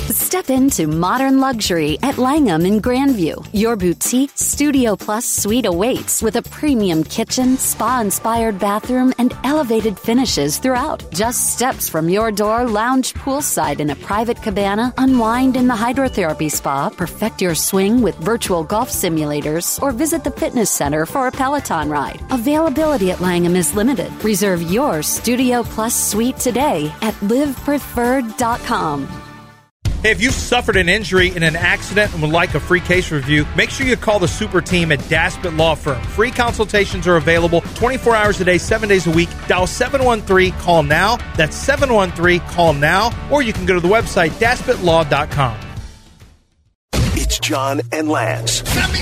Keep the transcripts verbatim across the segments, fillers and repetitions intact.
Step into modern luxury at Langham in Grandview. Your boutique Studio Plus suite awaits with a premium kitchen, spa-inspired bathroom, and elevated finishes throughout. Just steps from your door, lounge poolside in a private cabana, unwind in the hydrotherapy spa, perfect your swing with virtual golf simulators, or visit the fitness center for a Peloton ride. Availability at Langham is limited. Reserve your Studio Plus suite today at live preferred dot com. Hey, if you've suffered an injury in an accident and would like a free case review, make sure you call the super team at Daspit Law Firm. Free consultations are available twenty-four hours a day, seven days a week. Dial seven one three, call now. That's seven one three, call now. Or you can go to the website, daspit law dot com. It's John and Lance.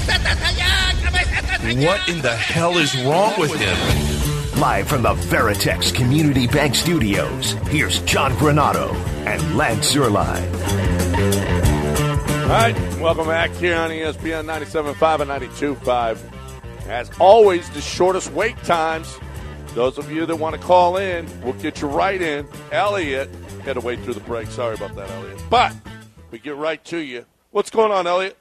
What in the hell is wrong with him? Live from the Veritex Community Bank Studios, here's John Granado and Lance Zierlein. All right, welcome back here on E S P N ninety-seven point five and ninety-two point five. As always, the shortest wait times. Those of you that want to call in, we'll get you right in. Elliot, had to wait through the break. Sorry about that, Elliot. But we get right to you. What's going on, Elliot?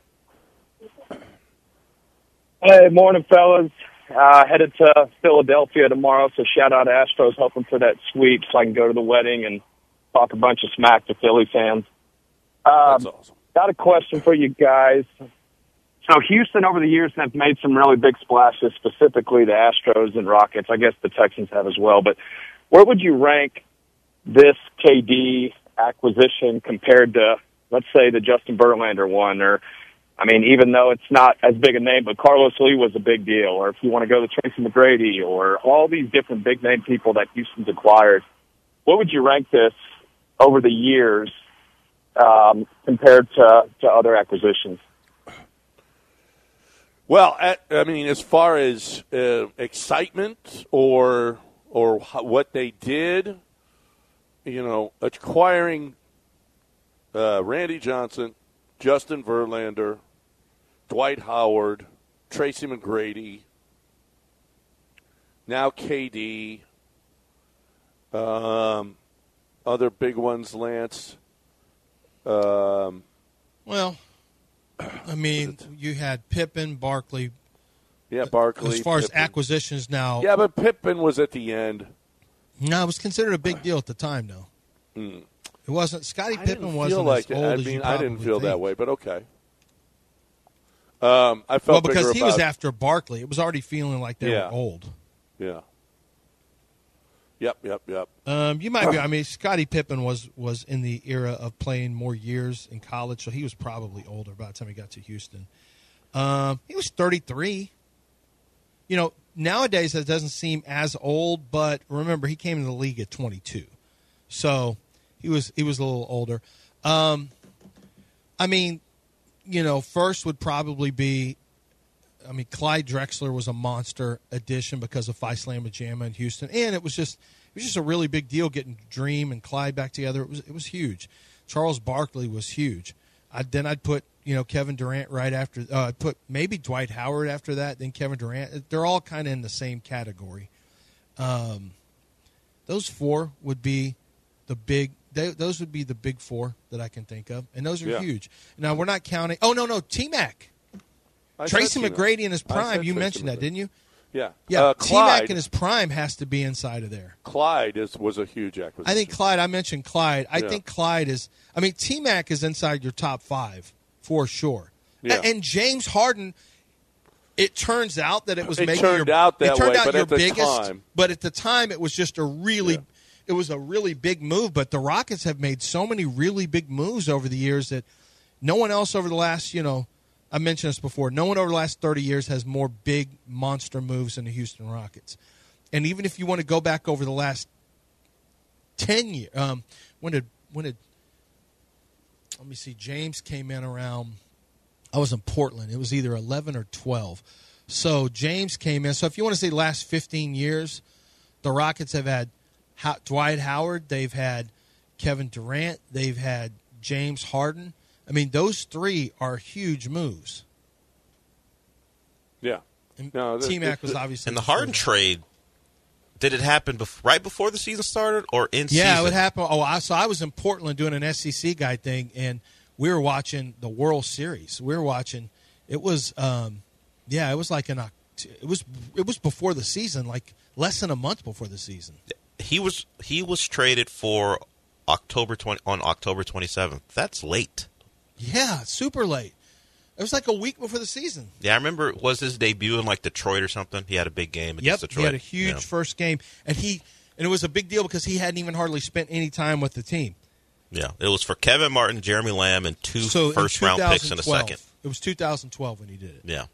Hey, morning, fellas. Uh, headed to Philadelphia tomorrow, so shout out to Astros, hoping for that sweep so I can go to the wedding and talk a bunch of smack to Philly fans. Um, That's awesome. Got a question for you guys. So Houston over the years have made some really big splashes, specifically the Astros and Rockets. I guess the Texans have as well. But where would you rank this K D acquisition compared to, let's say, the Justin Verlander one? Or, I mean, even though it's not as big a name, but Carlos Lee was a big deal. Or if you want to go to Tracy McGrady or all these different big-name people that Houston's acquired, what would you rank this over the years um, compared to, to other acquisitions? Well, at, I mean, as far as uh, excitement or or what they did, you know, acquiring uh, Randy Johnson, Justin Verlander, Dwight Howard, Tracy McGrady, now K D, um, other big ones, Lance. Um, well, I mean, you had Pippen, Barkley. Yeah, Barkley. As far Pippen. as acquisitions now. Yeah, but Pippen was at the end. No, it was considered a big deal at the time, though. Mm. It wasn't. Scottie I Pippen didn't wasn't feel like as old it. I as mean, you I didn't probably feel think. that way, but okay. Um, I felt well because bigger he about, was after Barkley. It was already feeling like they Yeah. were old. Yeah. Yep, yep, yep. Um, you might be. I mean, Scottie Pippen was was in the era of playing more years in college, so he was probably older by the time he got to Houston. Um, he was thirty-three. You know, nowadays that doesn't seem as old, but remember he came into the league at twenty-two, so he was he was a little older. Um, I mean, you know, first would probably be. I mean, Clyde Drexler was a monster addition because of Phi Slamma Jamma in Houston, and it was just it was just a really big deal getting Dream and Clyde back together. It was it was huge. Charles Barkley was huge. I, then I'd put you know Kevin Durant right after. Uh, I'd put maybe Dwight Howard after that. Then Kevin Durant. They're all kind of in the same category. Um, those four would be the big. They, those would be the big four that I can think of, and those are Yeah. huge. Now we're not counting. Oh no, no, T-Mac. I Tracy said McGrady in his I prime. said You Tracy mentioned that, McGrady. didn't you? Yeah. Yeah, Uh, T-Mac Clyde, in his prime has to be inside of there. Clyde is, was a huge acquisition. I think Clyde, I mentioned Clyde. I Yeah. think Clyde is, I mean, T-Mac is inside your top five for sure. Yeah. A- And James Harden, it turns out that it was It maybe turned your, out that it turned way, out but your at the biggest, time- but at the time it was just a really, Yeah. it was a really big move. But the Rockets have made so many really big moves over the years that no one else over the last, you know, I mentioned this before. No one over the last thirty years has more big monster moves than the Houston Rockets. And even if you want to go back over the last ten years, um, when did when did let me see? James came in around. I was in Portland. It was either eleven or twelve. So James came in. So if you want to say the last fifteen years, the Rockets have had How- Dwight Howard. They've had Kevin Durant. They've had James Harden. I mean, those three are huge moves. Yeah. And No, the- T-Mac the- was obviously And the the Harden first. trade Did it happen bef- right before the season started or in season? Yeah, it would happen. Oh, I, so I was in Portland doing an S E C guy thing, and we were watching the World Series. We were watching. It was, um, yeah, it was like an. It was it was before the season, like less than a month before the season. He was he was traded for October twenty on October twenty seventh. That's late. Yeah, super late. It was like a week before the season. Yeah, I remember it was his debut in like Detroit or something. He had a big game against yep, Detroit. He had a huge yeah. first game, and he and it was a big deal because he hadn't even hardly spent any time with the team. Yeah, it was for Kevin Martin, Jeremy Lamb, and two so first round picks in a second. It was two thousand twelve when he did it. Yeah.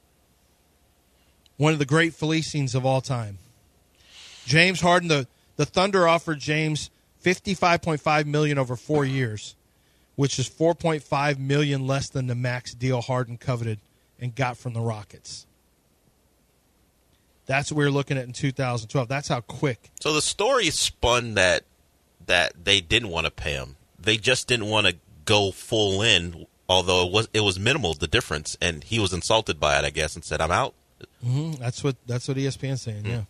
One of the great Felicines of all time. James Harden, the, the Thunder offered James fifty-five point five million dollars over four years, which is four point five million dollars less than the max deal Harden coveted and got from the Rockets. That's what we were looking at in two thousand twelve. That's how quick. So the story spun that that they didn't want to pay him. They just didn't want to go full in, although it was it was minimal, the difference, and he was insulted by it, I guess, and said, I'm out. Mm-hmm. That's what that's what E S P N's saying, mm-hmm. yeah.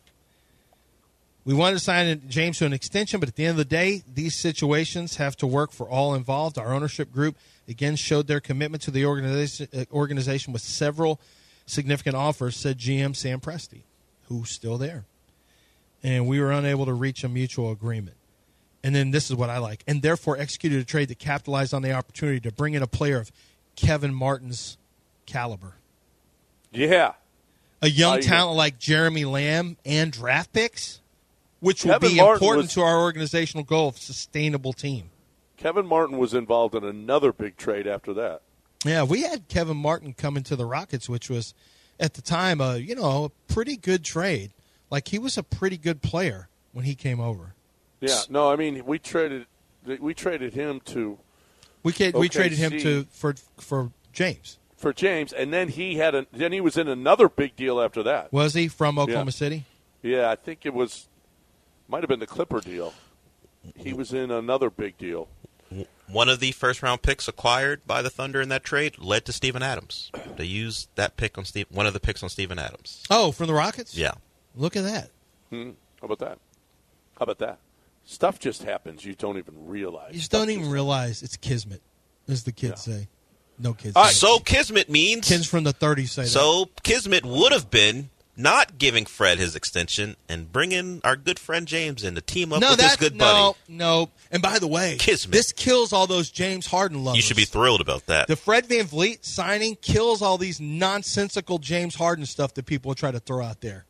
We wanted to sign James to an extension, but at the end of the day, these situations have to work for all involved. Our ownership group, again, showed their commitment to the organization, organization with several significant offers, said G M Sam Presti, who's still there. And we were unable to reach a mutual agreement. And then this is what I like. And therefore executed a trade that capitalized on the opportunity to bring in a player of Kevin Martin's caliber. Yeah. A young uh, talent like Jeremy Lamb and draft picks, which will Kevin be Martin important was, to our organizational goal of sustainable team. Kevin Martin was involved in another big trade after that. Yeah, we had Kevin Martin come into the Rockets, which was, at the time, a, you know, a pretty good trade. Like, he was a pretty good player when he came over. Yeah, no, I mean, we traded we traded him to We we O K C traded him to for for James. For James, and then he had a then he was in another big deal after that. Was he from Oklahoma yeah. City? Yeah, I think it was might have been the Clipper deal. He was in another big deal. One of the first-round picks acquired by the Thunder in that trade led to Steven Adams. They used that pick on Steve, one of the picks on Steven Adams. Oh, from the Rockets? Yeah. Look at that. Hmm. How about that? How about that? Stuff just happens you don't even realize. You just Stuff don't even just realize it's kismet, as the kids yeah. say. No kids. Right. So Kismet means kids from the thirties say so that. Kismet would have been not giving Fred his extension and bringing our good friend James in to team up no, with his good buddy. No, no. And by the way, Kismet. This kills all those James Harden lovers. You should be thrilled about that. The Fred VanVleet signing kills all these nonsensical James Harden stuff that people try to throw out there.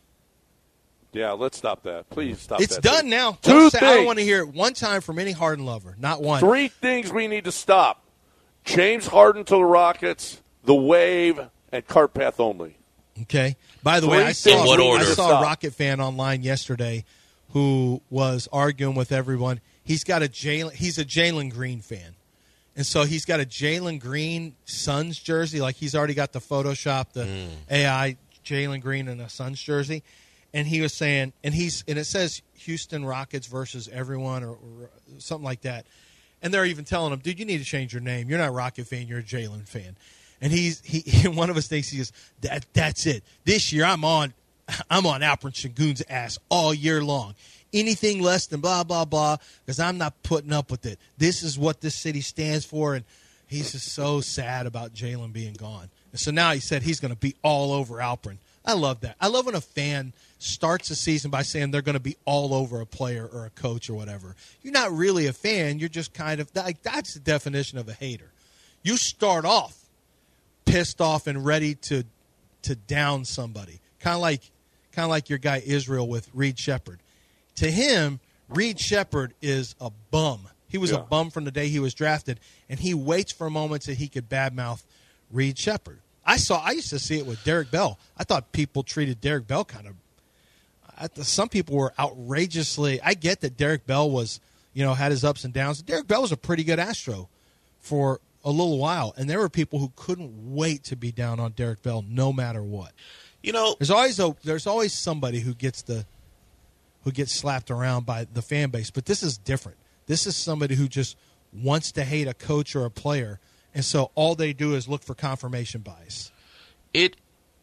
Yeah, let's stop that. Please stop it's that. It's done thing. now. Two Don't things. say, I don't want to hear it one time from any Harden lover. Not one. Three things we need to stop. James Harden to the Rockets, the wave, and cart path only. Okay. By the Three way, I saw, what order? I saw Stop. a Rocket fan online yesterday who was arguing with everyone. He's got a Jalen. He's a Jalen Green fan, and so he's got a Jalen Green Suns jersey. Like he's already got the Photoshop, the Mm. A I Jalen Green in a Suns jersey. And he was saying, and he's and it says Houston Rockets versus everyone or, or something like that. And they're even telling him, dude, you need to change your name. You're not a Rocket fan. You're a Jalen fan. And he's he one of his things. He goes, that that's it. This year I'm on I'm on Alperen Sengun's ass all year long. Anything less than blah blah blah, because I'm not putting up with it. This is what this city stands for, and he's just so sad about Jalen being gone. And so now he said he's going to be all over Alperen. I love that. I love when a fan starts the season by saying they're going to be all over a player or a coach or whatever. You're not really a fan. You're just kind of like that's the definition of a hater. You start off pissed off and ready to to down somebody, kind of like kind of like your guy Israel with Reed Shepherd. To him, Reed Shepherd is a bum. He was yeah. a bum from the day he was drafted, and he waits for moments that he could badmouth Reed Shepherd. I saw. I used to see it with Derek Bell. I thought people treated Derek Bell kind of. I, some people were outrageously. I get that Derek Bell was, you know, had his ups and downs. Derek Bell was a pretty good Astro for a little while, and there were people who couldn't wait to be down on Derek Bell, no matter what. You know, there's always a there's always somebody who gets the who gets slapped around by the fan base, but this is different. This is somebody who just wants to hate a coach or a player. And so all they do is look for confirmation bias. It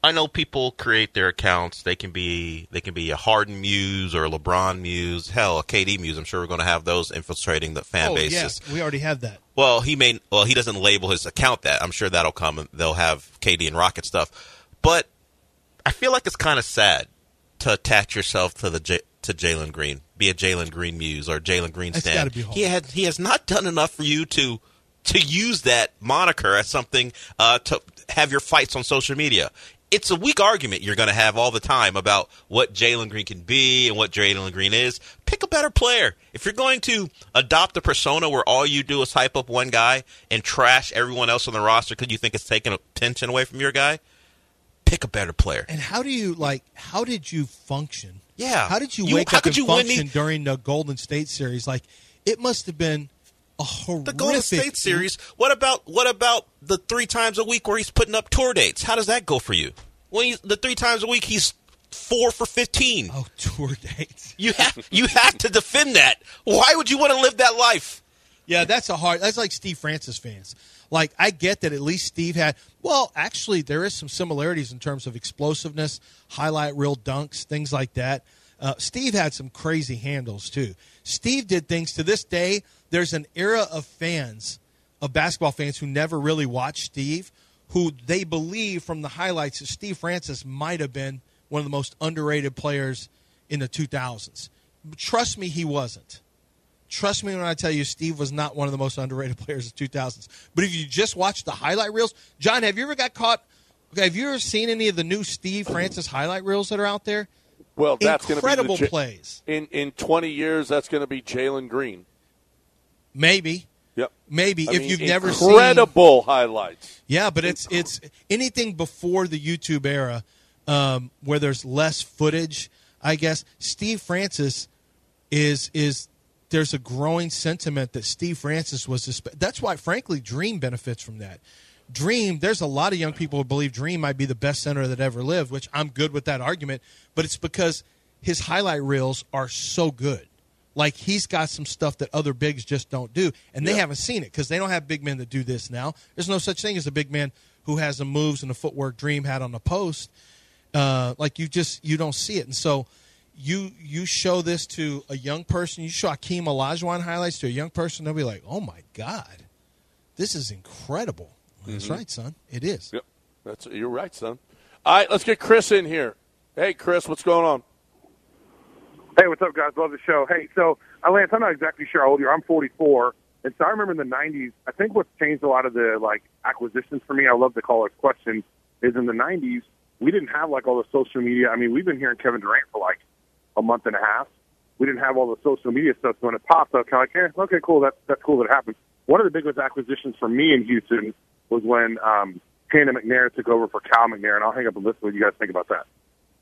I know people create their accounts. They can be they can be a Harden muse or a LeBron muse. Hell, a K D muse. I'm sure we're going to have those infiltrating the fan oh, bases. yes, we already have that. Well, he may. Well, he doesn't label his account that. I'm sure that'll come. And they'll have K D and Rocket stuff. But I feel like it's kind of sad to attach yourself to the J, to Jalen Green. Be a Jalen Green muse or Jalen Green That's stan. gotta be hard. He had he has not done enough for you to to use that moniker as something uh, to have your fights on social media. It's a weak argument you're going to have all the time about what Jalen Green can be and what Jalen Green is. Pick a better player. If you're going to adopt a persona where all you do is hype up one guy and trash everyone else on the roster because you think it's taking attention away from your guy, pick a better player. And how do you, like, how did you function? Yeah. How did you, You- wake how up could and you win function the- during the Golden State series? Like, it must have been a horrific. The Golden State series. What about what about the three times a week where he's putting up tour dates? How does that go for you? When he's, the three times a week he's four for fifteen. Oh, tour dates. You have you have to defend that. Why would you want to live that life? Yeah, that's a hard. That's like Steve Francis fans. Like, I get that at least Steve had. Well, actually, there is some similarities in terms of explosiveness, highlight reel dunks, things like that. Uh, Steve had some crazy handles too. Steve did things to this day. There's an era of fans, of basketball fans, who never really watched Steve, who they believe from the highlights that Steve Francis might have been one of the most underrated players in the two thousands. Trust me, he wasn't. Trust me when I tell you Steve was not one of the most underrated players of the two thousands. But if you just watch the highlight reels, John, have you ever got caught? Okay, have you ever seen any of the new Steve Francis highlight reels that are out there? Well, that's going to be incredible the J- plays. In in twenty years, that's going to be Jalen Green. Maybe. Yep. Maybe I if mean, you've never seen incredible highlights. Yeah, but it's it's anything before the YouTube era um, where there's less footage. I guess Steve Francis is is there's a growing sentiment that Steve Francis was. This, that's why, frankly, Dream benefits from that. Dream, there's a lot of young people who believe Dream might be the best center that ever lived, which I'm good with that argument. But it's because his highlight reels are so good. Like, he's got some stuff that other bigs just don't do, and they Yeah. haven't seen it because they don't have big men that do this now. There's no such thing as a big man who has the moves and the footwork Dream had on the post. Uh, like, you just you don't see it. And so you you show this to a young person, you show Hakeem Olajuwon highlights to a young person, they'll be like, oh, my God, this is incredible. That's right, son. It is. Yep. That's you're right, son. All right, let's get Chris in here. Hey, Chris, what's going on? Hey, what's up, guys? Love the show. Hey, so, uh, Lance, I'm not exactly sure how old you are. I'm forty-four. And so I remember in the nineties, I think what's changed a lot of the, like, acquisitions for me, I love the caller's question, is in the nineties, we didn't have, like, all the social media. I mean, we've been hearing Kevin Durant for, like, a month and a half. We didn't have all the social media stuff. So when it popped up, kind of like, eh, okay, cool, that's, that's cool that it happened. One of the biggest acquisitions for me in Houston was when um, Hannah McNair took over for Cal McNair, and I'll hang up and listen what you guys think about that.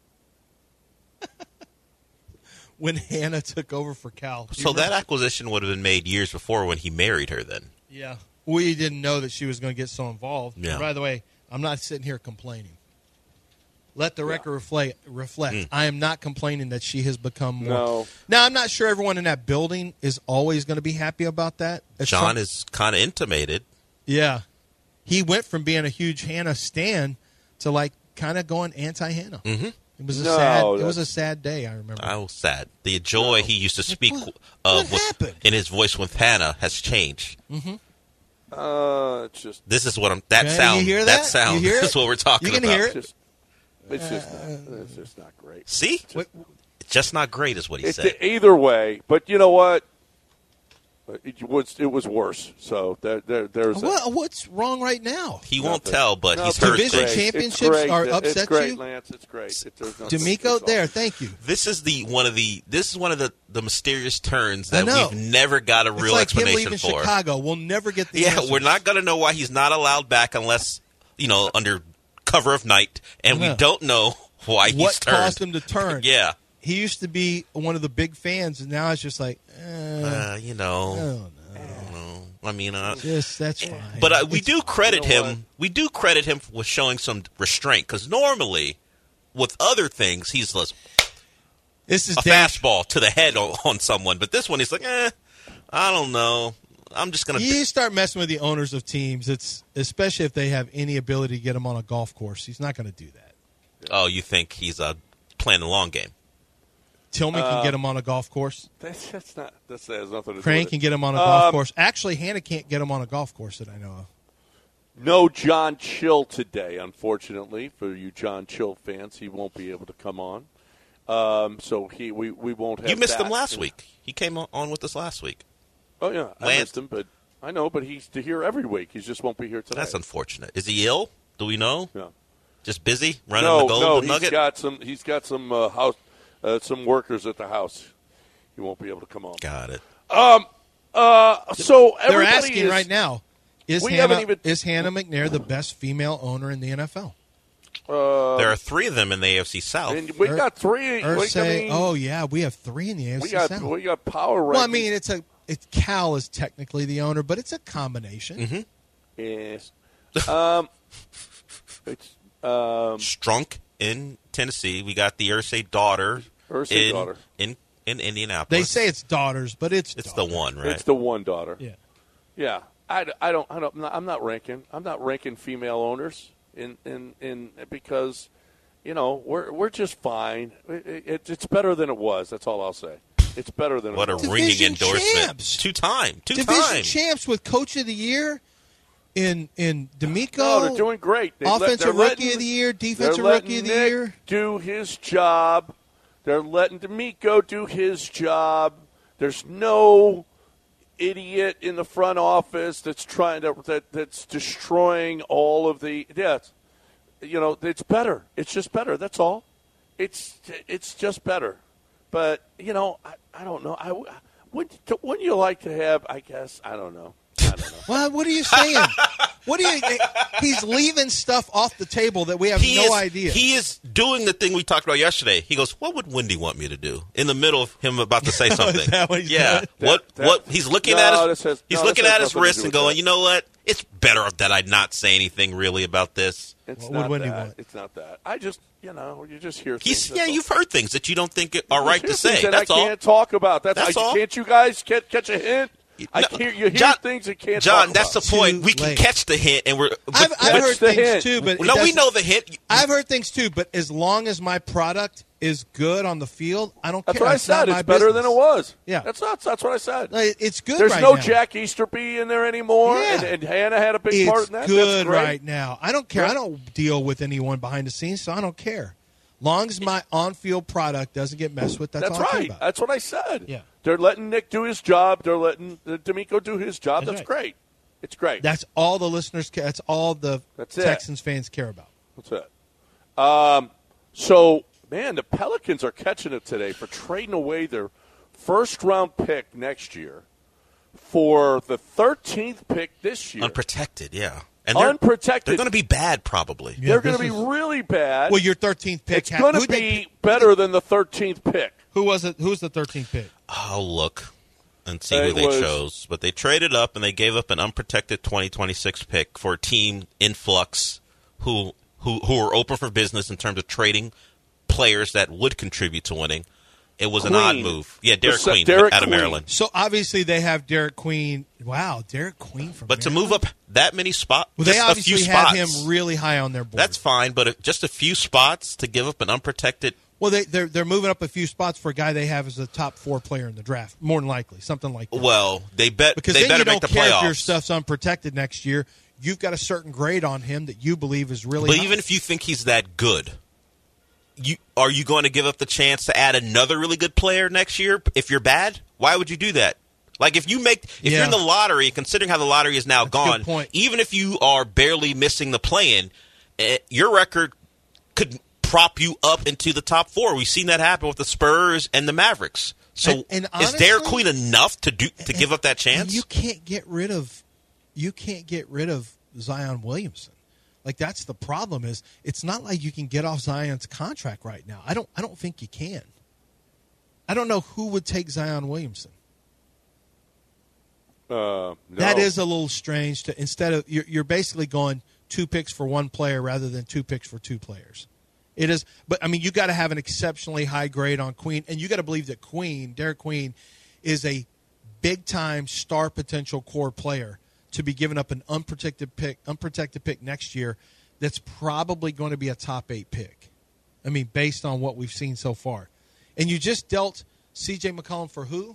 When Hannah took over for Cal. You So that remember? acquisition would have been made years before when he married her then. Yeah. We didn't know that she was going to get so involved. Yeah. And by the way, I'm not sitting here complaining. Let the record reflect. reflect. Mm. I am not complaining that she has become more. No. Now, I'm not sure everyone in that building is always going to be happy about that. At John some- is kind of intimated. Yeah. He went from being a huge Hannah stan to, like, kind of going anti-Hannah. Mm-hmm. It was a No, sad. It that's- was a sad day. I remember. I was sad. The joy he used to speak what- uh, what with, happened? in his voice with Hannah has changed. Uh, it's just This is what I'm. That Yeah, sound. you hear that? sound. You hear This is it? what we're talking You can about. hear it. just it's just not, it's just not great. See, What- it's just not great, is what he It's said. either way, but you know what? It was it was worse. So there, there there's a, What, what's wrong right now? He won't Nothing. tell, but No, he's it's heard Division great. things. It's championships great. are It's upset great, you? Lance. It's great. It, there's no, D'Amico, it's there. awesome. Thank you. This is the one of the. This is one of the, the mysterious turns I that know. we've never got a It's real like him explanation leaving for. Chicago. We'll never get the Yeah, answers. we're not going to know why he's not allowed back unless, you know, under cover of night, and I know. we don't know why he's What turned. caused him to turn? Yeah, He used to be one of the big fans, and now it's just like, eh, uh, you know, I don't know. you know, I mean, uh, Just that's fine. but uh, we It's- do credit you know him. We do credit him with showing some restraint because normally, with other things, he's just This is a Dan- fastball to the head on, on someone. But this one, he's like, eh, I don't know. I'm just gonna. You start messing with the owners of teams, it's especially if they have any ability to get him on a golf course. He's not going to do that. Oh, you think he's uh, playing the long game? Tillman can Uh, get him on a golf course. That's, that's not. That's, that has nothing to Crane do with can it. get him on a golf Um, course. Actually, Hannah can't get him on a golf course that I know of. No John Chill today, unfortunately, for you John Chill fans. He won't be able to come on. Um, so he we, we won't have You missed that. him last week. He came on with us last week. Oh, yeah. I Lance. missed him, but I know, but he's to here every week. He just won't be here today. That's unfortunate. Is he ill? Do we know? Yeah. Just busy running No, the Golden no, he's Nugget? got some. He's got some uh, house, uh, some workers at the house. He won't be able to come on. Got it. Um. Uh. So They're everybody asking is, right now, is We Hannah, haven't even- is Hannah McNair the best female owner in the N F L? Uh, There are three of them in the A F C South. and we Ur- got three. Or we, say, I mean, oh, yeah, we have three in the A F C we got South. we got power. Well, I rankings. mean, it's a it's Cal is technically the owner, but it's a combination. Mm-hmm. yes. Um. It's um. Strunk in Tennessee. We got the Irsay daughter Irsay in, daughter. in in Indianapolis. They say it's daughters, but it's it's daughter. the one, right? It's the one daughter. Yeah. Yeah. I, I don't I don't I'm not, I'm not ranking I'm not ranking female owners in in, in because you know we're we're just fine. It, it, it's better than it was. That's all I'll say. It's better than What it a was. ringing Division endorsement. champs. Two time. Two Division time. champs with Coach of the Year in in D'Amico. No, they're doing great. They let- Offensive they're Rookie letting- of the Year, They're Defensive letting Rookie of the Nick Year. do his job. They're letting D'Amico do his job. There's no idiot in the front office that's trying to that that's destroying all of the yes. You know, it's better. It's just better. That's all. It's it's just better. But you know, I, I don't know. I would wouldn't you like to have? I guess I don't know. I don't know. Well, what are you saying? What are you? He's leaving stuff off the table that we have He no is, idea. He is doing the thing we talked about yesterday. He goes, "What would Wendy want me to do?" In the middle of him about to say something. Is that what he's yeah. doing? What? That- what? He's looking no, at his. this has- he's no, looking this has at his nothing to wrist do and with going, that. "You know what? It's better that I not say anything really about this." It's What would not Wendy that. want? It's not that. I just, you know, you just hear He's, things. yeah, that's all. you've heard things that you don't think are You right hear to say. things that That's I all. can't talk about. That's, That's I, all. Can't you guys get, catch a hint? I No, hear you hear John- things you can't John, talk that's about. the point. Too We can late. catch the hint, and we're. But, I've, I've That's heard the things hint. too, but it no, we doesn't- know the hint. I've heard things too, but as long as my product is good on the field, I don't That's care. what I It's not said. my It's better business. than it was. Yeah. That's not. That's what I said. Like, it's good There's right no now. Jack Easterby in there anymore, Yeah. and, and Hannah had a big It's part in that. good That's great. right now. I don't care. I don't deal with anyone behind the scenes, so I don't care. Long as my on-field product doesn't get messed with, that's, That's all I care right. about. That's what I said. Yeah. They're letting Nick do his job. They're letting uh, D'Amico do his job. That's That's, right. great. It's great. That's all the listeners care. That's all the That's it. Texans fans care about. That's it. Um, so, man, the Pelicans are catching it today for trading away their first-round pick next year for the thirteenth pick this year. Unprotected, yeah. And they're, Unprotected. They're going to be bad, probably. Yeah, They're going to this be is- really bad. Well, your thirteenth pick. it's ha- going to who'd they be pick? better than the thirteenth pick. Who was it? Who was the thirteenth pick? I'll look and see It who they was- chose. But they traded up and they gave up an unprotected twenty twenty-six pick for a team influx who who who are open for business in terms of trading players that would contribute to winning. It was an Queen. odd move. Yeah, Derek So- Queen Derek out of Queen. Maryland. So obviously they have Derek Queen. Wow, Derek Queen from. But to Maryland? move up that many spots, well, just they a obviously few have spots, him really high on their board. that's fine. But if- just a few spots to give up an unprotected. well, they they're they're moving up a few spots for a guy they have as a top four player in the draft, more than likely, something like that. Well, they bet because they then better you make don't the care playoffs. if your stuff's unprotected next year. You've got a certain grade on him that you believe is really. But high. even if you think he's that good, you are you going to give up the chance to add another really good player next year if you're bad? Why would you do that? Like if you make if Yeah. you're in the lottery, considering how the lottery is now That's a good gone, point. even if you are barely missing the play-in, eh, your record could prop you up into the top four. We've seen that happen with the Spurs and the Mavericks. So And- and is Derek honestly- Queen enough to do to give up that And chance? you can't get rid of, you can't get rid of Zion Williamson. Like that's the problem. Is it's not like you can get off Zion's contract right now. I don't. I don't think you can. I don't know who would take Zion Williamson. Uh, no. That is a little strange. To instead of you're, you're basically going two picks for one player rather than two picks for two players. It is, but I mean, you got to have an exceptionally high grade on Queen, and you got to believe that Queen, Derek Queen, is a big time star potential core player to be given up an unprotected pick, unprotected pick next year. That's probably going to be a top eight pick. I mean, based on what we've seen so far. And you just dealt C J McCollum for who?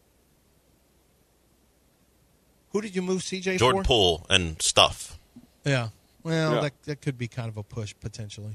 Who did you move C J Jordan for? Poole and stuff. Yeah. Well, Yeah. That, that could be kind of a push, potentially.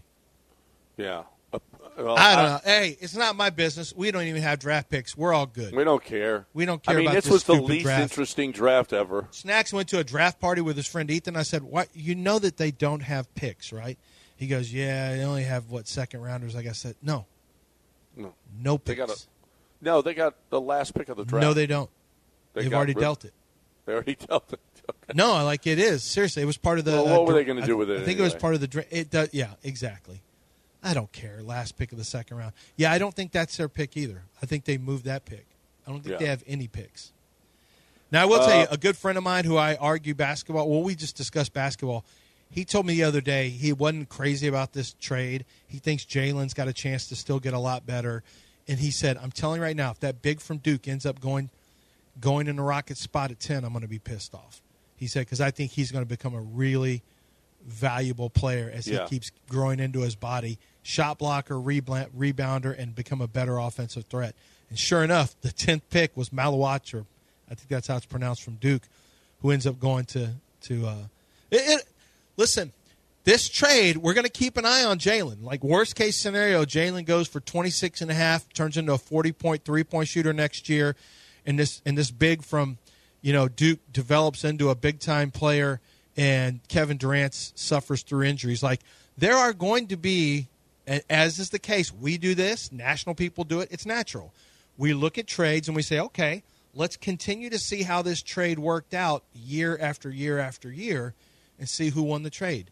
Yeah. Uh, well, I don't know. Hey, it's not my business. We don't even have draft picks. We're all good. We don't care. We don't care I mean, about this this was the stupid least draft. interesting draft ever. Snacks went to a draft party with his friend Ethan. I said, "What? You know that they don't have picks, right?" He goes, "Yeah, they only have, what, second rounders?" Like I said, no. No. No They picks. got a, no, they got the last pick of the draft. No, they don't. They They've got already rid- dealt it. They already dealt it. Okay. No, like it is. Seriously, it was part of the. Well, what uh, were dra- they gonna do I- with it I think it was anyway? part of the. Dra- it does. Yeah, exactly. I don't care. Last pick of the second round. Yeah, I don't think that's their pick either. I think they moved that pick. I don't think Yeah. they have any picks. Now, I will tell you, Uh, a good friend of mine who I argue basketball. Well, we just discussed basketball. He told me the other day he wasn't crazy about this trade. He thinks Jalen's got a chance to still get a lot better. And he said, "I'm telling you right now, if that big from Duke ends up going, going in the Rockets spot at ten, I'm going to be pissed off." He said, because I think he's going to become a really valuable player as Yeah. he keeps growing into his body, shot blocker, rebla- rebounder, and become a better offensive threat. And sure enough, the tenth pick was Malawach, or I think that's how it's pronounced, from Duke, who ends up going to to. Uh, it, it, listen, this trade, we're going to keep an eye on Jalen. Like, worst case scenario, Jalen goes for twenty-six and a half, turns into a forty-point three-point shooter next year, and this and this big from, you know, Duke develops into a big-time player, and Kevin Durant suffers through injuries. Like, there are going to be, as is the case, we do this, national people do it, it's natural. We look at trades and we say, okay, let's continue to see how this trade worked out year after year after year and see who won the trade.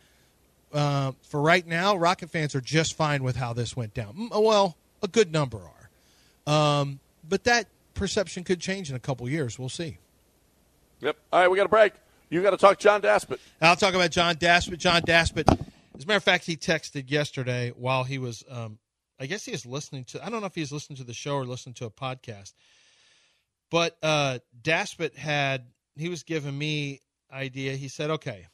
Uh, for right now, Rocket fans are just fine with how this went down. Mm, Well, a good number are. Um, but that perception could change in a couple years. We'll see. Yep. All right, we got a break. You got to talk John Daspit. I'll talk about John Daspit. John Daspit, as a matter of fact, he texted yesterday while he was, um, I guess he was listening to, I don't know if he was listening to the show or listening to a podcast, but uh, Daspit had, he was giving me idea. He said, okay,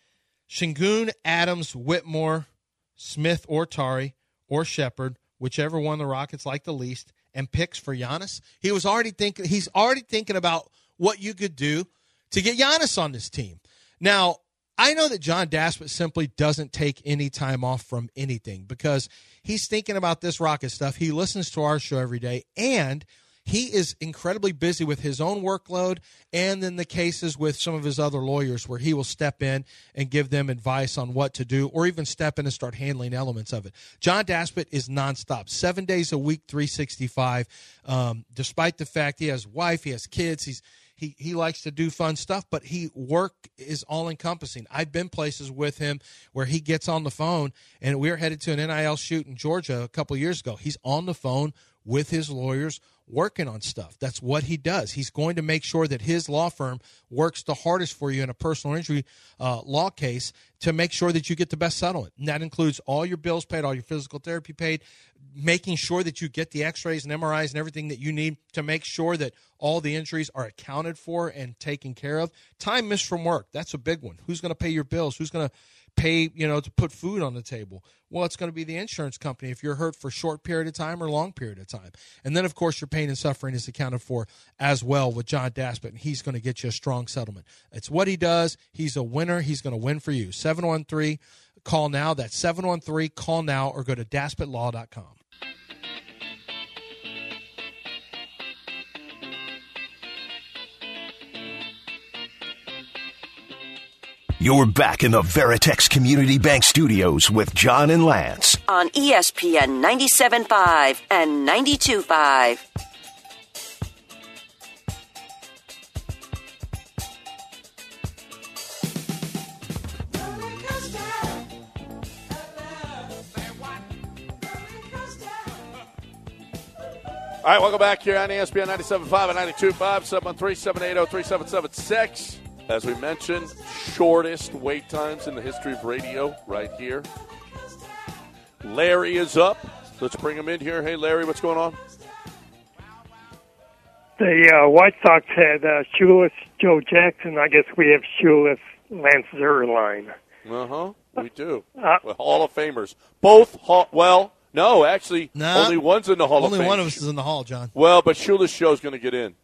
Şengün, Adams, Whitmore, Smith or Tari or Shepard, whichever one the Rockets like the least, and picks for Giannis. He was already thinking, he's already thinking about what you could do to get Giannis on this team. Now, I know that John Daspit simply doesn't take any time off from anything because he's thinking about this Rocket stuff. He listens to our show every day, and he is incredibly busy with his own workload and then the cases with some of his other lawyers where he will step in and give them advice on what to do or even step in and start handling elements of it. John Daspit is nonstop, seven days a week, three sixty-five, um, despite the fact he has a wife, he has kids, he's He he likes to do fun stuff, but he work is all-encompassing. I've been places with him where he gets on the phone, and we were headed to an N I L shoot in Georgia a couple of years ago. He's on the phone with his lawyers working on stuff. That's what he does. He's going to make sure that his law firm works the hardest for you in a personal injury uh, law case to make sure that you get the best settlement. And that includes all your bills paid, all your physical therapy paid, making sure that you get the x-rays and M R Is and everything that you need to make sure that all the injuries are accounted for and taken care of. Time missed from work, that's a big one. Who's going to pay your bills? Who's going to pay, you know, to put food on the table? Well, it's going to be the insurance company if you're hurt for a short period of time or long period of time. And then, of course, your pain and suffering is accounted for as well with John Daspit, and he's going to get you a strong settlement. It's what he does. He's a winner. He's going to win for you. seven one three, call now. That's seven one three, call now, or go to daspit law dot com. You're back in the Veritex Community Bank Studios with John and Lance. On E S P N ninety-seven point five and ninety-two point five. All right, welcome back here on E S P N ninety-seven point five and ninety-two point five, seven one three, seven eight zero, three seven seven six. As we mentioned, shortest wait times in the history of radio right here. Larry is up. Let's bring him in here. Hey, Larry, what's going on? The uh, White Sox had uh, shoeless Joe Jackson. I guess we have shoeless Lance Zierlein. Uh-huh, we do. Uh, Well, Hall of Famers. Both, hall, well, No, actually, No. only one's in the Hall Only of Fame. one of us is in the Hall, John. Well, but Shoeless Joe's going to get in.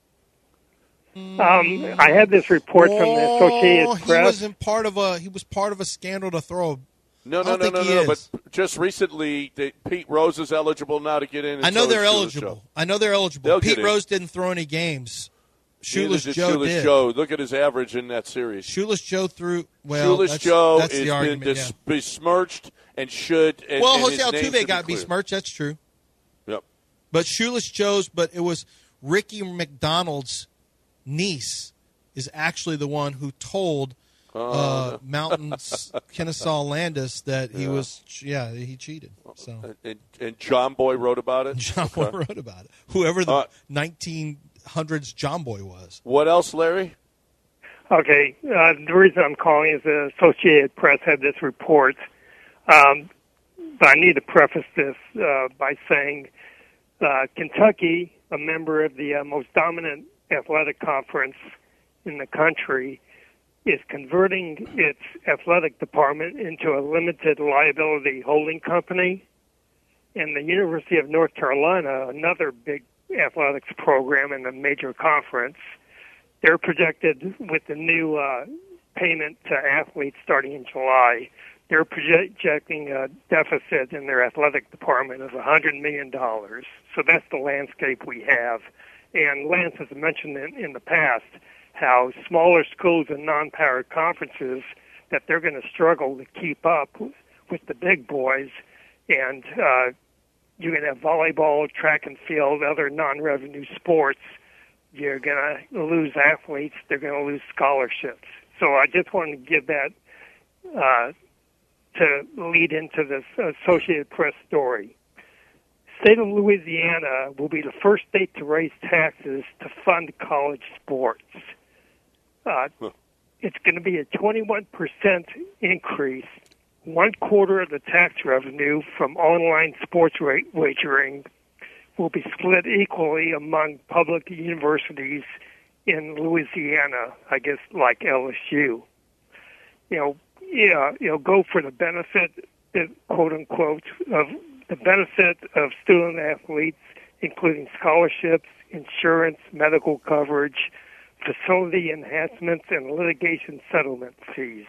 Um, I had this report from the Associated Oh, he Press. was in part of a he was part of a scandal to throw. No, I no, don't no, think no, he no. is. But just recently, they, Pete Rose is eligible now to get in. and I know so they're is Shoeless eligible. Joe. I know they're eligible. They'll get Pete in. Rose didn't throw any games. Shoeless Neither did Joe Shoeless did. Joe. Look at his average in that series. Shoeless Joe threw well. Shoeless that's, Joe that's has the been argument. dis- yeah. besmirched and should. And, Well, and Jose his name Altuve should got be clear. besmirched. That's true. Yep. But Shoeless Joe's, but it was Ricky McDonald's niece is actually the one who told Oh, uh, no. Mountains Kennesaw Landis that he Yeah. was, yeah, he cheated. So And, and, and John Boy wrote about it. John Boy Okay. wrote about it. Whoever the Uh, nineteen hundreds John Boy was. What else, Larry? Okay, uh, the reason I'm calling is the Associated Press had this report. Um, but I need to preface this uh, by saying uh, Kentucky, a member of the uh, most dominant athletic conference in the country, is converting its athletic department into a limited liability holding company. And the University of North Carolina, another big athletics program in a major conference, they're projected with the new uh, payment to athletes starting in July, they're projecting a deficit in their athletic department of one hundred million dollars. So that's the landscape we have. And Lance has mentioned in, in the past how smaller schools and non-power conferences, that they're going to struggle to keep up with the big boys. And uh, you're going to have volleyball, track and field, other non-revenue sports. You're going to lose athletes. They're going to lose scholarships. So I just wanted to give that uh, to lead into this Associated Press story. State of Louisiana will be the first state to raise taxes to fund college sports. Uh, it's going to be a twenty-one percent increase. One quarter of the tax revenue from online sports rate wagering will be split equally among public universities in Louisiana, I guess, like L S U. You know, yeah, you know, go for the benefit, quote unquote, of the benefit of student athletes, including scholarships, insurance, medical coverage, facility enhancements, and litigation settlement fees.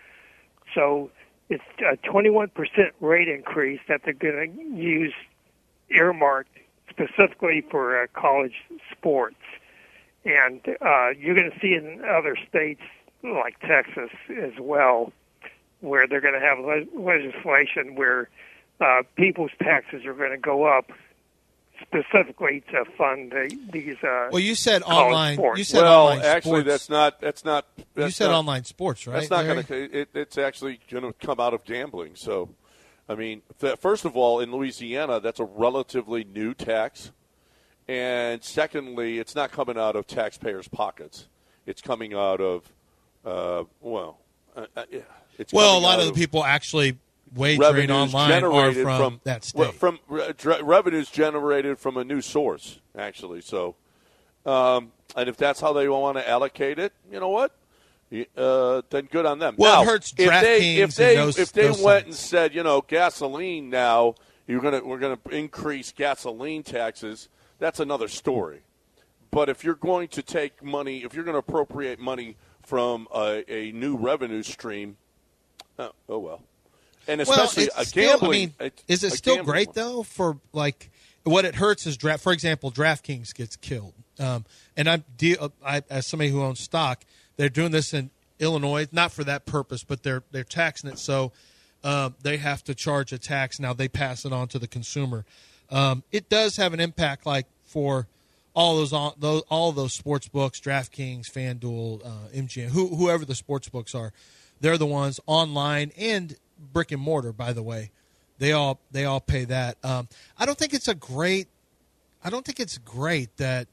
So it's a twenty-one percent rate increase that they're going to use earmarked specifically for uh, college sports. And uh, you're going to see it in other states like Texas as well, where they're going to have le- legislation where uh, people's taxes are going to go up specifically to fund the, these uh, Well, you said college online. sports. You said well, online actually, sports. that's not. That's not. That's you said not, online sports, right? That's not Larry? going to. It, it's actually going to come out of gambling. So, I mean, th- first of all, in Louisiana, that's a relatively new tax, and secondly, it's not coming out of taxpayers' pockets. It's coming out of, uh, well, uh, uh, yeah, it's Well, a coming lot out of the people actually wagering revenues online are generated from, from that state. well, from re- dre- revenues generated from a new source, actually. So, um, and if that's how they want to allocate it, you know what? Uh, then good on them. Well, it now, hurts if they DraftKings if they and those- if they those went and sites. said, you know, gasoline now you're gonna we're gonna increase gasoline taxes, that's another story. But if you're going to take money, if you're going to appropriate money from a, a new revenue stream, oh, oh well. And especially well, it's a still, gambling. I mean, it's is it a still gambling great one. though? For like, what it hurts is draft. For example, DraftKings gets killed, um, and I'm de- I, as somebody who owns stock, they're doing this in Illinois, not for that purpose, but they're they're taxing it, so uh, they have to charge a tax. Now they pass it on to the consumer. Um, it does have an impact, like for all those those all those sports books, DraftKings, FanDuel, uh, M G M, who, whoever the sports books are, they're the ones online and brick and mortar, by the way, they all they all pay that. Um, I don't think it's a great. I don't think it's great that.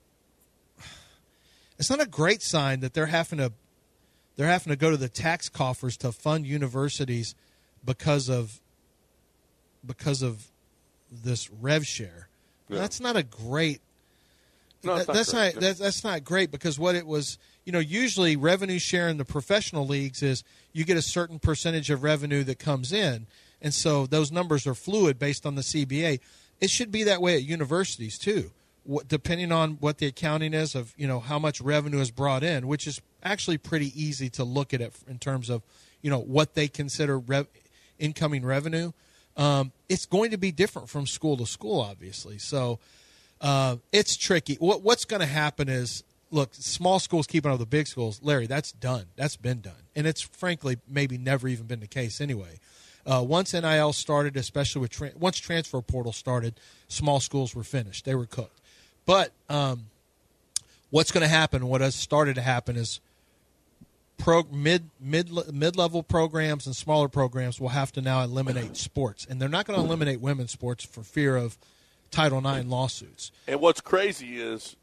It's not a great sign that they're having to. They're having to go to the tax coffers to fund universities because of. Because of this rev share. Yeah. That's not a great. No, that, not that's great. not that's, that's not great because what it was. You know, usually revenue share in the professional leagues is you get a certain percentage of revenue that comes in, And so those numbers are fluid based on the C B A. It should be that way at universities too, what, depending on what the accounting is of, you know, how much revenue is brought in, which is actually pretty easy to look at it in terms of, you know, what they consider rev- incoming revenue. Um, it's going to be different from school to school, obviously. So uh, it's tricky. What, what's going to happen is, look, small schools keeping up with the big schools. Larry, that's done. That's been done. And it's frankly maybe never even been the case anyway. Uh, once N I L started, especially with tra- once transfer portal started, small schools were finished. They were cooked. But um, what's going to happen, what has started to happen is pro- mid, mid, mid-level programs and smaller programs will have to now eliminate sports. And they're not going to eliminate women's sports for fear of Title nine lawsuits. And what's crazy is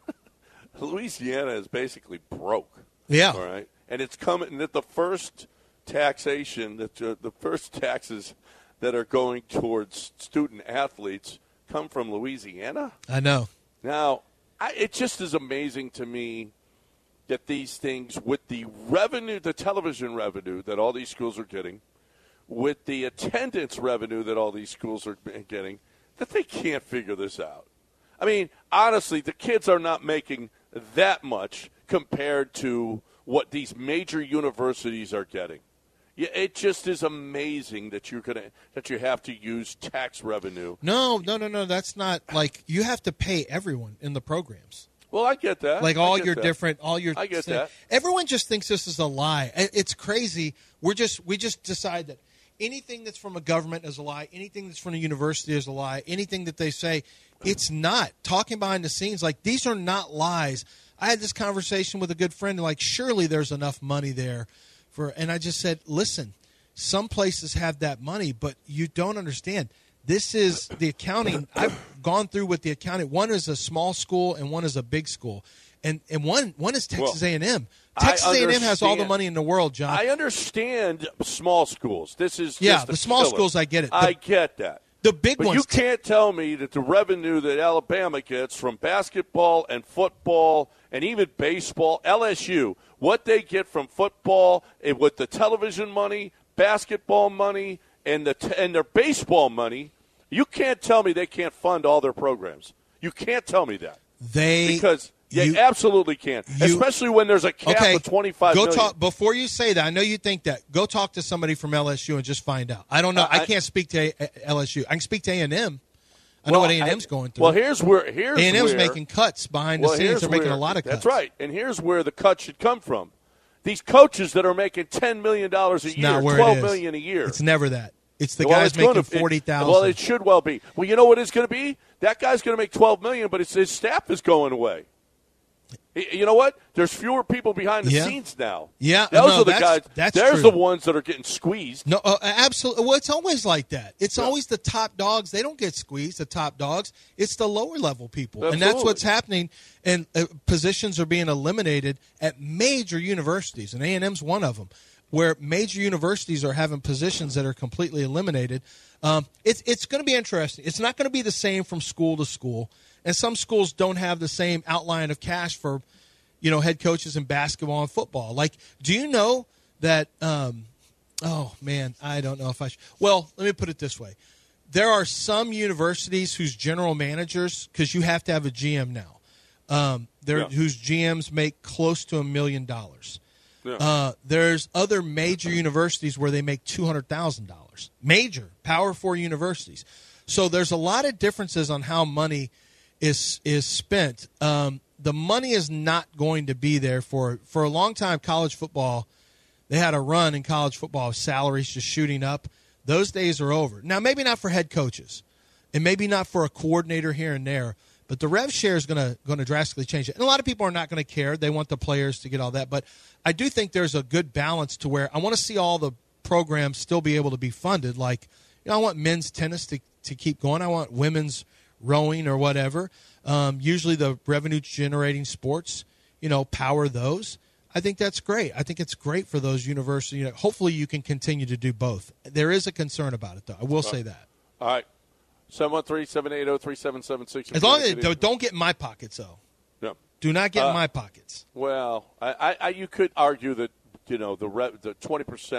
Louisiana is basically broke. Yeah. All right. And it's coming that the first taxation, that uh, the first taxes that are going towards student athletes come from Louisiana. I know. Now, I, it just is amazing to me that these things, with the revenue, the television revenue that all these schools are getting, with the attendance revenue that all these schools are getting, that they can't figure this out. I mean, honestly, the kids are not making that much compared to what these major universities are getting. Yeah, it just is amazing that you're gonna that you have to use tax revenue. No, no, no, no. That's not like you have to pay everyone in the programs. Well, I get that. Like all I get your that. different, all your. I get thing. that. Everyone just thinks this is a lie. It's crazy. We're just we just decide that anything that's from a government is a lie. Anything that's from a university is a lie. Anything that they say, it's not. Talking behind the scenes, like these are not lies. I had this conversation with a good friend. Like, surely there's enough money there. For, and I just said, listen, some places have that money, but you don't understand. This is the accounting. I've gone through with the accounting. One is a small school and one is a big school. And and one one is Texas well, A and M. Texas A and M has all the money in the world, John. I understand small schools. This is Yeah, just the small killer. schools, I get it. The, I get that. The big but ones. you can't tell me that the revenue that Alabama gets from basketball and football and even baseball, L S U, what they get from football and with the television money, basketball money, and the t- and their baseball money, you can't tell me they can't fund all their programs. You can't tell me that. They because you, you absolutely can, you, especially when there's a cap okay, of twenty-five go million. talk before you say that. I know you think that. Go talk to somebody from L S U and just find out. I don't know. Uh, I, I can't speak to a- L S U. I can speak to A and M. I well, know what A and M's going through. Well, here's where here's A and M's where, making cuts behind well, the scenes. here's They're making where, a lot of cuts. That's right. And here's where the cut should come from. These coaches that are making ten million dollars a It's year, not where twelve it is. million a year. It's never that. It's the well, guys it's gonna, making forty thousand. Well, it should well be. Well, you know what it's going to be? That guy's going to make twelve million dollars, but it's, his staff is going away. You know what? There's fewer people behind the yeah. scenes now. Yeah, those no, are the that's, guys. That's there's true. the ones that are getting squeezed. No, uh, absolutely. Well, it's always like that. It's yeah. always the top dogs. They don't get squeezed. The top dogs. It's the lower level people, Absolutely. and that's what's happening. And uh, positions are being eliminated at major universities, and A and M's one of them, where major universities are having positions that are completely eliminated. Um, it's it's going to be interesting. It's not going to be the same from school to school, and some schools don't have the same outline of cash for, you know, head coaches in basketball and football. Like, do you know that? Um, oh man, I don't know if I should. Well, let me put it this way: there are some universities whose general managers, because you have to have a G M now, um, there Yeah. whose G Ms make close to a million dollars. Yeah. Uh, there's other major universities where they make two hundred thousand dollars. Major Power Four universities. So there's a lot of differences on how money is is spent. Um, the money is not going to be there for for a long time. College football, they had a run in college football of salaries just shooting up. Those days are over. Now, maybe not for head coaches, and maybe not for a coordinator here and there. But the rev share is going to going to drastically change it. And a lot of people are not going to care. They want the players to get all that. But I do think there's a good balance to where I want to see all the programs still be able to be funded. Like, you know, I want men's tennis to, to keep going. I want women's rowing or whatever. Um, usually the revenue-generating sports, you know, power those. I think that's great. I think it's great for those universities. You know, hopefully you can continue to do both. There is a concern about it, though. I will say that. All right. seven one three, seven eight zero, three seven seven six. As long as don't, don't get in my pockets, though. No. Do not get uh, in my pockets. Well, I, I, you could argue that, you know, the re- the twenty percent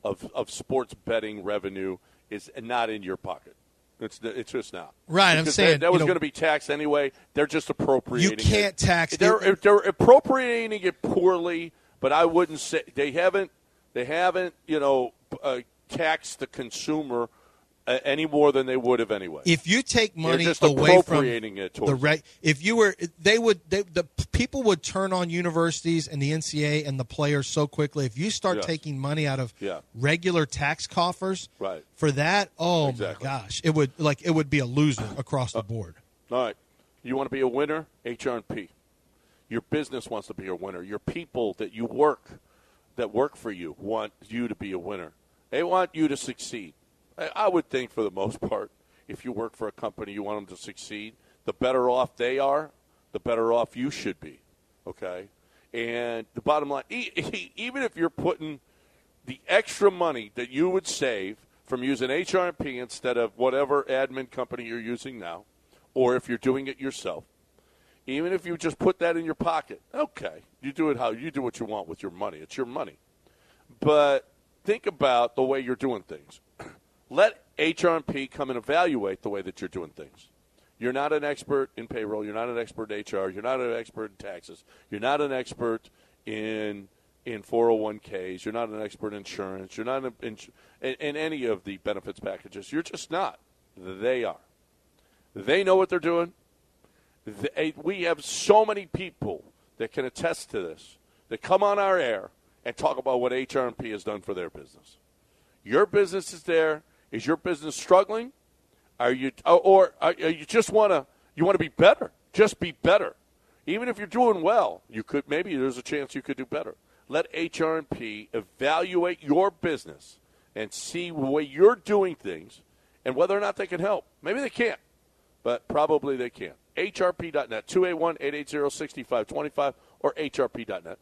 of, of sports betting revenue is not in your pocket. It's it's just not. Right, because I'm saying. That, that was you know, going to be taxed anyway. They're just appropriating it. You can't tax They're, it. they're appropriating it poorly, but I wouldn't say – they haven't, they haven't you know, uh, taxed the consumer uh, any more than they would have anyway. If you take money just away from appropriating it the re- if you were, they would, they, the people would turn on universities and the N C A A and the players so quickly. If you start Yes. taking money out of Yeah. regular tax coffers, Right. for that, oh Exactly. my gosh, it would like it would be a loser across the board. All right. You want to be a winner? H R and P. Your business wants to be a winner. Your people that you work, that work for you, want you to be a winner. They want you to succeed. I, I would think for the most part, if you work for a company, you want them to succeed. The better off they are, the better off you should be. Okay? And the bottom line, e- e- even if you're putting the extra money that you would save from using H R and P instead of whatever admin company you're using now, or if you're doing it yourself, even if you just put that in your pocket, okay, you do it how you do what you want with your money. It's your money. But think about the way you're doing things. Let H R and P come and evaluate the way that you're doing things. You're not an expert in payroll. You're not an expert in H R. You're not an expert in taxes. You're not an expert in in four oh one k's. You're not an expert in insurance. You're not in, in, in any of the benefits packages. You're just not. They are. They know what they're doing. They, we have so many people that can attest to this, that come on our air and talk about what H R and P has done for their business. Your business is there. Is your business struggling? Are you, or are you just want to you want to be better? Just be better. Even if you're doing well, you could maybe there's a chance you could do better. Let H R and P evaluate your business and see the way you're doing things and whether or not they can help. Maybe they can't, but probably they can. H R P dot net, two eight one, eight eight zero, six five two five, or H R P dot net.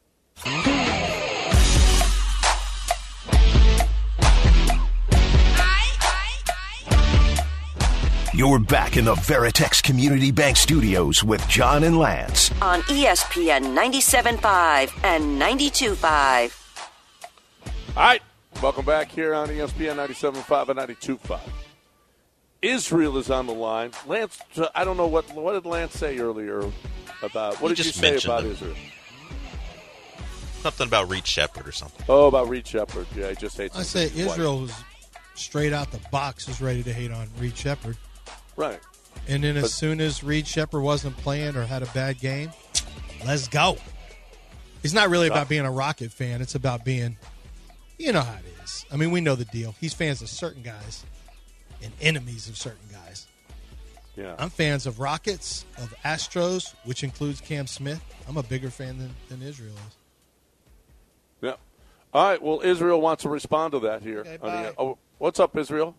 You're back in the Veritex Community Bank Studios with John and Lance. On E S P N ninety-seven point five and ninety-two point five. All right, welcome back here on E S P N ninety-seven point five and ninety-two point five. Israel is on the line. Lance, I don't know, what what did Lance say earlier about, what He did you just say mentioned about them. Israel? Something about Reed Shepherd or something. Oh, about Reed Shepherd. Yeah, he just hates I him. say Twice. Israel was straight out the box was ready to hate on Reed Shepherd. Right. And then as But- soon as Reed Shepherd wasn't playing or had a bad game, let's go. It's not really about being a Rocket fan. It's about being, you know how it is. I mean, we know the deal. He's fans of certain guys and enemies of certain guys. Yeah. I'm fans of Rockets, of Astros, which includes Cam Smith. I'm a bigger fan than, than Israel is. Yeah. All right, well, Israel wants to respond to that here. Okay, on the- bye. oh, what's up, Israel?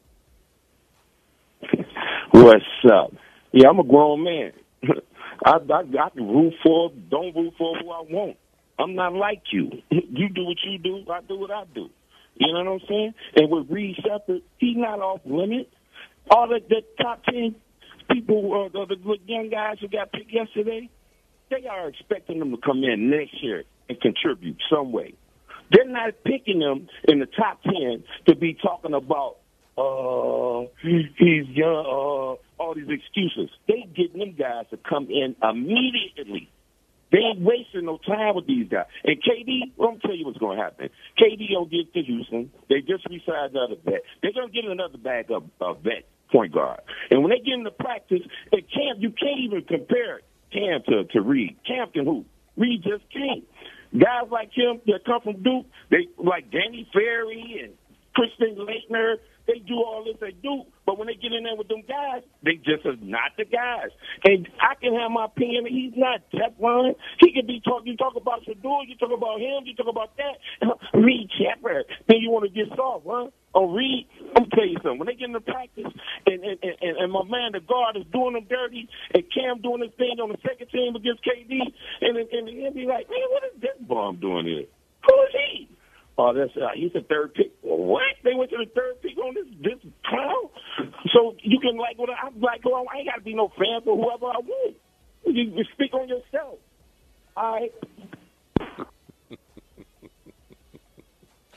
What's up? Yeah, I'm a grown man. I, I, I can root for, don't root for who I want. I'm not like you. You do what you do, I do what I do. You know what I'm saying? And with Reed Shepherd, he's not off limit. All the, the top ten people, uh, the, the young guys who got picked yesterday, they are expecting them to come in next year and contribute some way. They're not picking them in the top ten to be talking about Uh, he's young, uh, all these excuses. They getting them guys to come in immediately. They ain't wasting no time with these guys. And K D, well, I'm going to tell you what's going to happen. K D don't get to Houston. They just re-signed another vet. They're going to get another backup uh, vet point guard. And when they get into practice, at camp, you can't even compare Cam to, to Reed. Cam can hoop. Reed just can't. Guys like him that come from Duke, they like Danny Ferry and Christian Laettner, they do all this they do, but when they get in there with them guys, they just are not the guys. And I can have my opinion. He's not Teflon. He could be talking. You talk about Shador, you talk about him, you talk about that. Reed Shepherd. Then you want to get soft, huh? Oh, Reed, I'm gonna tell you something. When they get into practice, and and, and and my man, the guard, is doing them dirty, and Cam doing his thing on the second team against K D, and and, and he'll be like, man, what is this bum doing here? Who is he? Oh, that's uh, he's the third pick. What? They went to the third pick on this this clown? So you can like what I like. Well, I ain't got to be no fan for whoever I want. You, you speak on yourself. All right.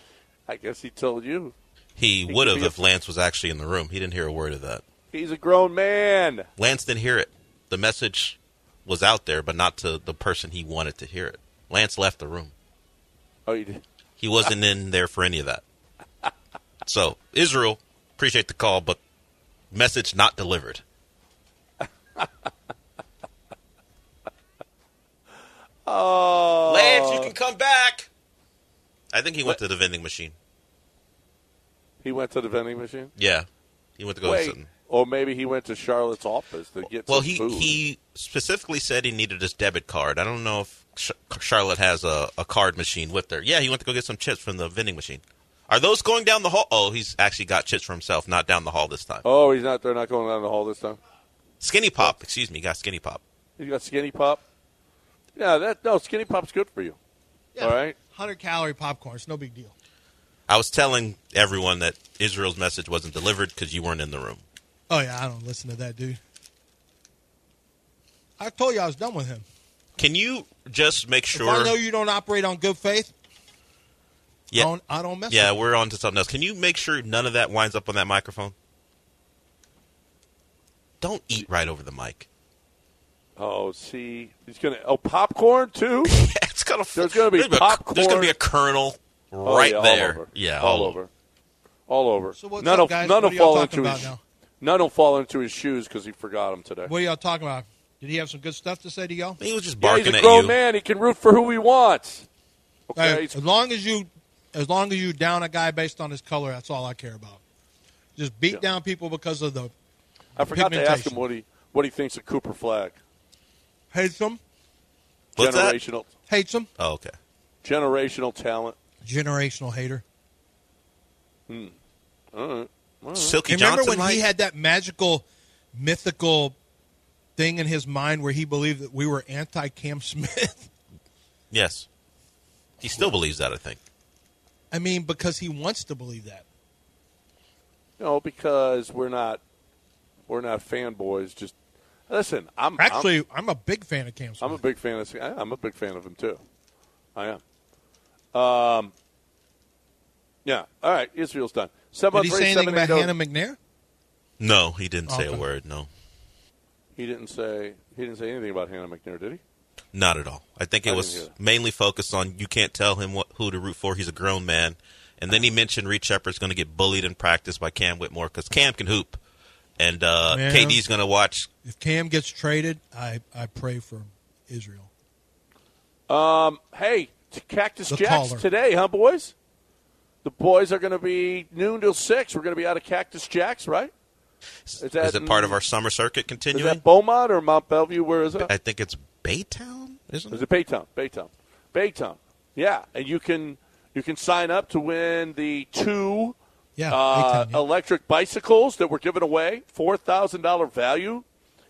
I guess he told you. He, he would have if a... Lance was actually in the room. He didn't hear a word of that. He's a grown man. Lance didn't hear it. The message was out there, but not to the person he wanted to hear it. Lance left the room. Oh, you did? He wasn't in there for any of that. So, Israel, appreciate the call, but message not delivered. Oh, Lance, you can come back. I think he went what? to the vending machine. He went to the vending machine? Yeah. He went to go Wait, to something. Or maybe he went to Charlotte's office to get well, some he, food. Well, he specifically said he needed his debit card. I don't know if Ch- Charlotte has a, a card machine with her. Yeah, he went to go get some chips from the vending machine. Are those going down the hall? Oh, he's actually got chips for himself, not down the hall this time. Oh, he's not. They're not going down the hall this time? Skinny Pop. What? Excuse me. He got Skinny Pop. You got Skinny Pop? Yeah, that no, Skinny Pop's good for you. Yeah, all right? one hundred calorie popcorn. It's no big deal. I was telling everyone that Israel's message wasn't delivered because you weren't in the room. Oh, yeah, I don't listen to that dude. I told you I was done with him. Can you just make sure? If I know you don't operate on good faith, yeah, I don't, I don't mess yeah, with you. we're on to something else. Can you make sure none of that winds up on that microphone? Don't eat right over the mic. Oh, see, he's gonna. Oh, popcorn too. It's gonna. There's gonna be popcorn. There's gonna be a kernel right oh, yeah, there. All over. Yeah, all, all over. over, all over. So what's none up, will, guys? None what will are y'all fall talking into about his. now? None will fall into his shoes because he forgot them today. What are y'all talking about? Did he have some good stuff to say to y'all? He was just barking yeah, he's a at grown you. man. He can root for who he wants. Okay, hey, as long as you, as long as you down a guy based on his color, that's all I care about. Just beat yeah. down people because of the. I forgot to ask him what he what he thinks of Cooper Flagg. Hates him. What's Generational. That? Hates him. Oh, okay. Generational talent. Generational hater. Hmm. All right. All right. Silky Remember Johnson, when Mike? he had that magical, mythical thing in his mind where he believed that we were anti-Cam Smith? Yes. He still believes that, I think. I mean, because he wants to believe that. No, because we're not we're not fanboys. Just listen. I'm actually I'm, I'm a big fan of Cam Smith. I'm a big fan of. I'm a big fan of him too. I am. Um. Yeah. All right. Israel's done. Did he say anything about Hannah McNair? No, he didn't say okay. a word. No. He didn't say. He didn't say anything about Hannah McNair, did he? Not at all. I think it I was mainly focused on you can't tell him what, who to root for. He's a grown man. And then he mentioned Reed Shepherd's going to get bullied in practice by Cam Whitmore because Cam can hoop. And uh, Man, K D's going to watch. If Cam gets traded, I, I pray for Israel. Um. Hey, to Cactus The Jacks caller. today, huh, boys? The boys are going to be noon till six. We're going to be out of Cactus Jacks, right? Is, that, is it part of our summer circuit continuing? Is that Beaumont or Mount Bellevue? Where is it? I think it's Baytown, isn't it? Is it Baytown? Baytown. Baytown. Yeah, and you can you can sign up to win the two yeah, uh, Baytown, yeah. electric bicycles that we're giving away, four thousand dollars value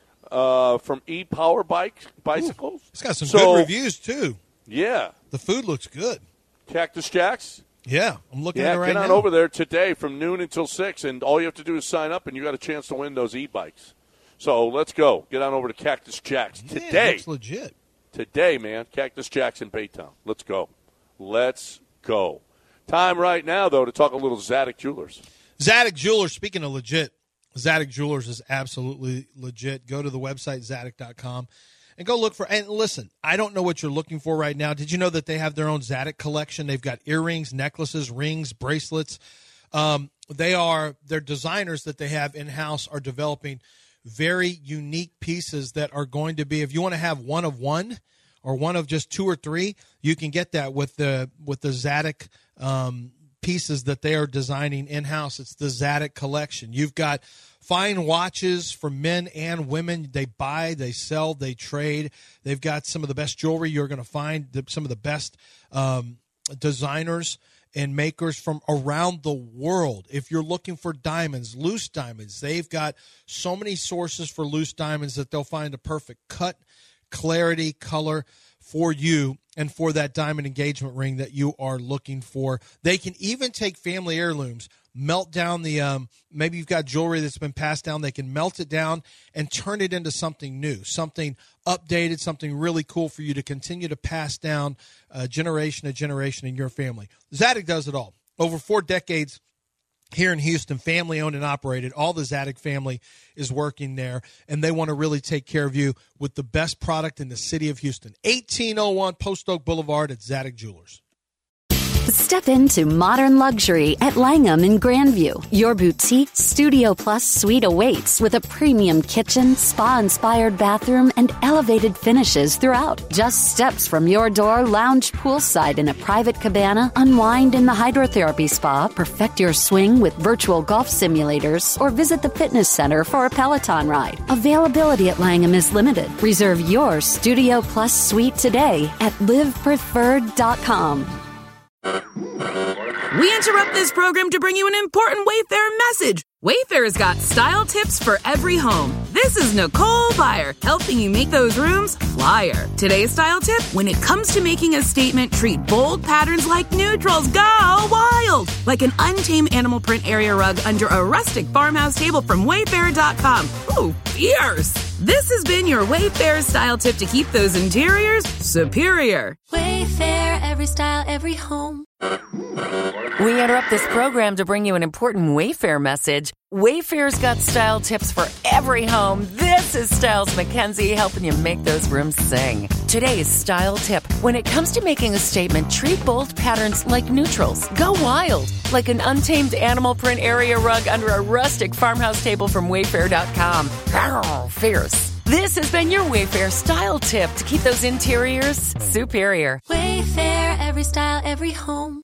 uh, from E-Power Bike Bicycles. Ooh, it's got some so, good reviews, too. Yeah. The food looks good. Cactus Jacks? Yeah, I'm looking yeah, at it right now. now. Get on over there today from noon until six, and all you have to do is sign up, and you got a chance to win those e-bikes. So let's go. Get on over to Cactus Jacks yeah, today. Looks legit. Today, man. Cactus Jacks in Baytown. Let's go. Let's go. Time right now, though, to talk a little Zadok Jewelers. Zadok Jewelers, speaking of legit, Zadok Jewelers is absolutely legit. Go to the website, zadok dot com, and go look for – and listen, I don't know what you're looking for right now. Did you know that they have their own Zadok collection? They've got earrings, necklaces, rings, bracelets. Um, they are – their designers that they have in-house are developing very unique pieces that are going to be – if you want to have one of one or one of just two or three, you can get that with the with the Zadok um, pieces that they are designing in-house. It's the Zadok collection. You've got – fine watches for men and women. They buy, they sell, they trade. They've got some of the best jewelry you're going to find, some of the best um, designers and makers from around the world. If you're looking for diamonds, loose diamonds, they've got so many sources for loose diamonds that they'll find a perfect cut, clarity, color for you and for that diamond engagement ring that you are looking for. They can even take family heirlooms, melt down the, um, maybe you've got jewelry that's been passed down. They can melt it down and turn it into something new, something updated, something really cool for you to continue to pass down uh, generation to generation in your family. Zadok does it all. over four decades here in Houston, family owned and operated. All the Zadig family is working there, and they want to really take care of you with the best product in the city of Houston. eighteen oh one Post Oak Boulevard at Zadig Jewelers. Step into modern luxury at Langham in Grandview. Your boutique Studio Plus suite awaits with a premium kitchen, spa-inspired bathroom, and elevated finishes throughout. Just steps from your door, lounge poolside in a private cabana, unwind in the hydrotherapy spa, perfect your swing with virtual golf simulators, or visit the fitness center for a Peloton ride. Availability at Langham is limited. Reserve your Studio Plus suite today at live preferred dot com. We interrupt this program to bring you an important Wayfair message. Wayfair's got style tips for every home. This is Nicole Byer, helping you make those rooms flyer. Today's style tip: when it comes to making a statement, treat bold patterns like neutrals. Go wild! Like an untamed animal print area rug under a rustic farmhouse table from Wayfair dot com. Ooh, fierce! This has been your Wayfair style tip to keep those interiors superior. Wayfair, every style, every home. We interrupt this program to bring you an important Wayfair message. Wayfair's got style tips for every home. This is Styles McKenzie helping you make those rooms sing. Today's style tip: when it comes to making a statement, treat bold patterns like neutrals. Go wild, like an untamed animal print area rug under a rustic farmhouse table from Wayfair dot com. Arr, fierce. This has been your Wayfair style tip to keep those interiors superior. Wayfair, every style, every home.